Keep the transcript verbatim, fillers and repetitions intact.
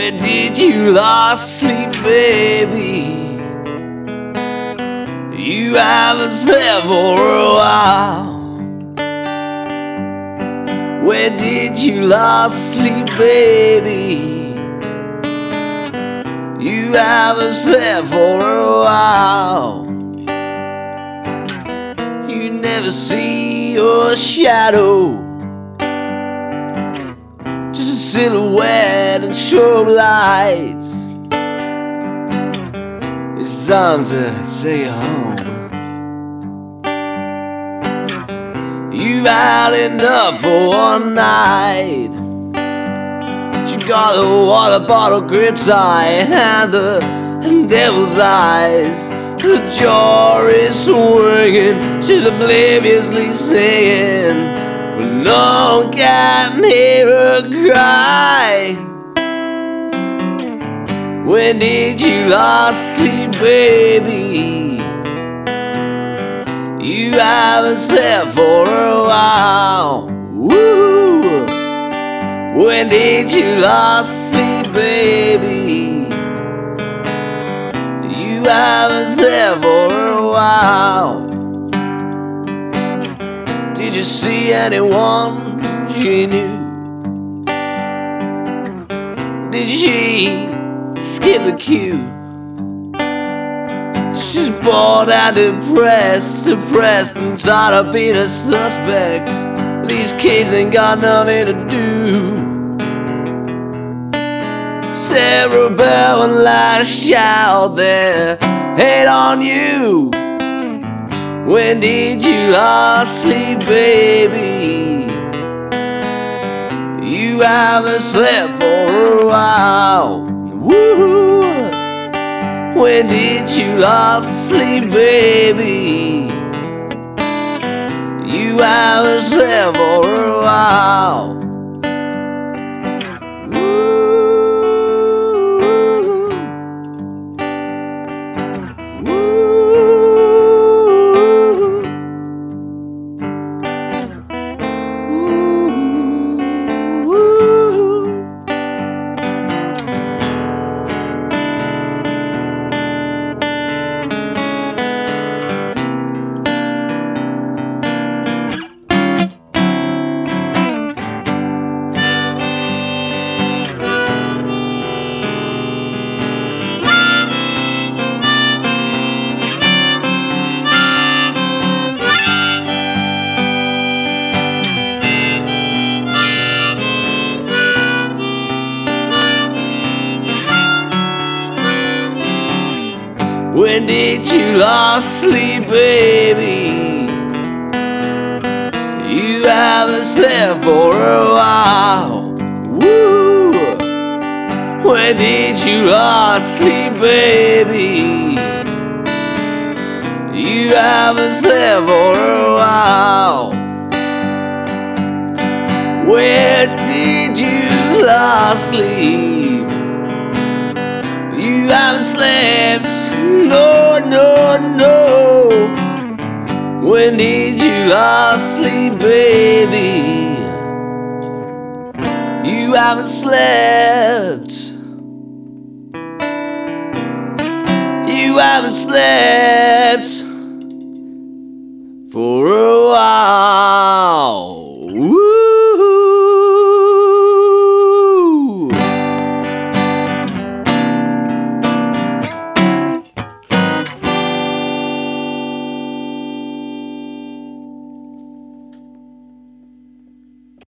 Where did you last sleep, baby? You haven't slept for a while. Where did you last sleep, baby? You haven't slept for a while. You never see your shadow, just a silhouette and strobe lights. It's time to take you home. You've had enough for one night. You got the water bottle grip tight and the devil's eyes. The jaw is swinging, she's obliviously singing, but no one can hear her cry. When did you last sleep, baby? You haven't slept for a while. Woo! When did you last sleep, baby? You haven't slept for a while. Did you see anyone she knew? Did she skip the queue? She's bored and depressed, depressed and tired of being a suspect. These kids ain't got nothing to do. Sarah Bell and lash out there, hate on you. When did you last sleep, baby? You haven't slept for a while. Woo! When did you last sleep, baby? You haven't slept for a while. When did you last sleep, baby? You haven't slept for a while. Woo! When did you last sleep, baby? You haven't slept for a while. Where did you last sleep? You haven't slept. No, no, no. When did you last sleep, baby? You haven't slept. You haven't slept.